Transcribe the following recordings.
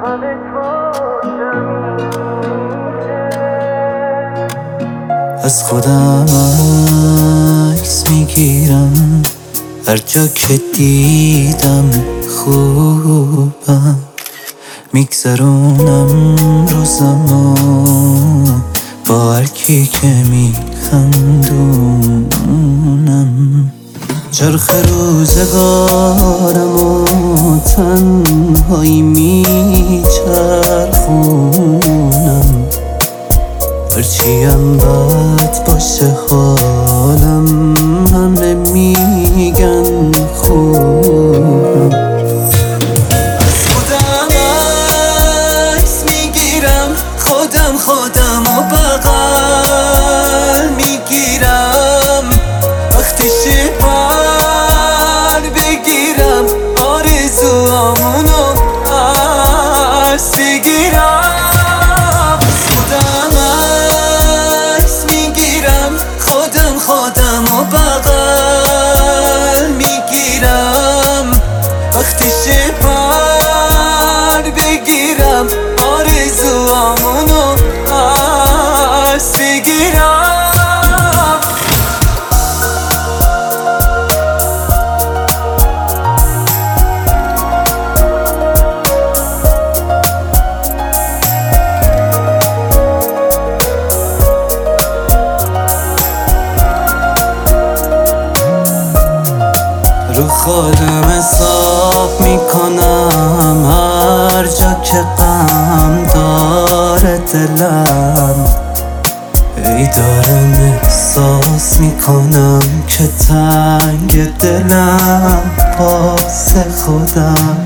از خودم عکس میگیرم هر جا که دیدم خوبم، میگذرونم روزمو با هر کی که میخندونم. چرخ روزگارمو تنهایی میچرخونم، هرچیم بد باشه حالم همه میگن خوبم. از خودم عکس میگیرم، خودم و بغل میگیرم، وقتی پر بگیرم آرزوامونو پس بگیرم. خودم و بغل میگیرم، وقتی پر بگیرم آرزوامونو پس بگیرم. رو خودم حساب میکنم هر جا که غم داره دلم، ای دارم احساس میکنم که تنگ دلم واسه خودم.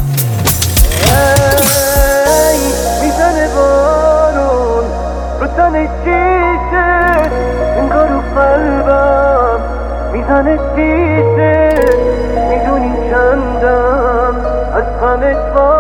ای میزنه بارون رو تن شیشه، انگار رو قلبم میزنه شیشه، میدونی چندم از غمت